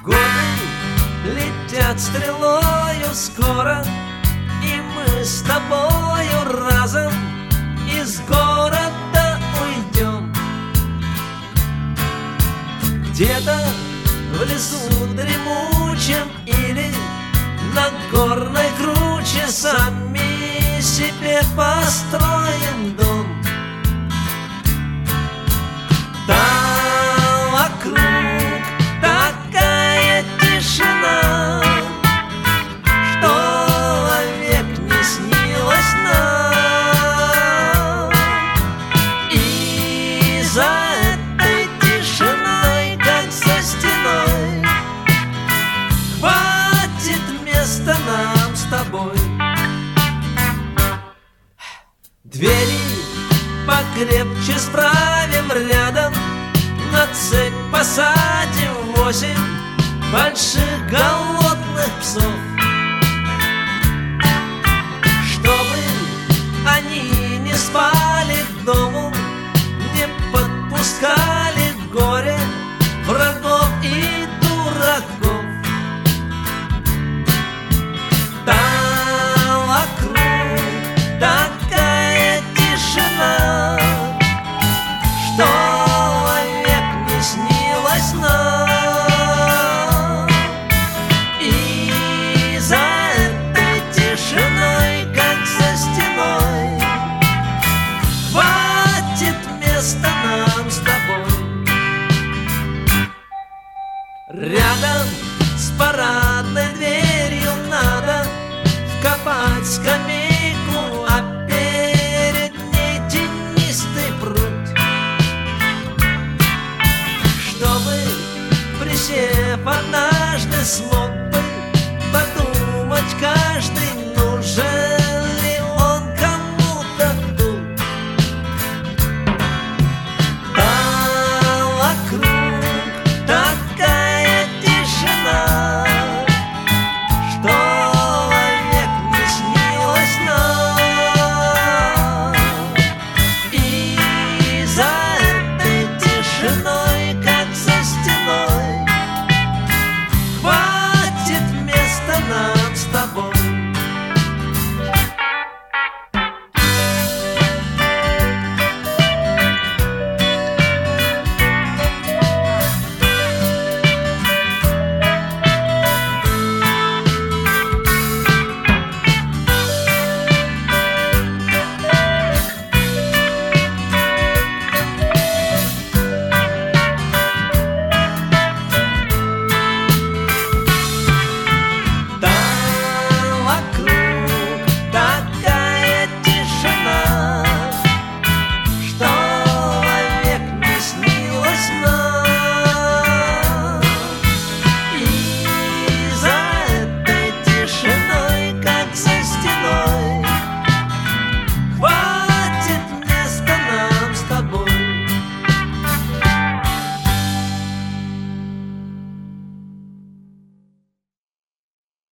Годы летят стрелою скоро, и мы с тобою разом из города уйдем. Где-то в лесу дремучем или на горной круче сами себе построим дом. Там вокруг такая тишина, что вовек не снилась нам. И за этой тишиной, как за стеной, хватит места нам с тобой. Двери покрепче справим рядом, на цепь посадим 8 больших голодных псов, чтобы они не спали к дому, не подпускали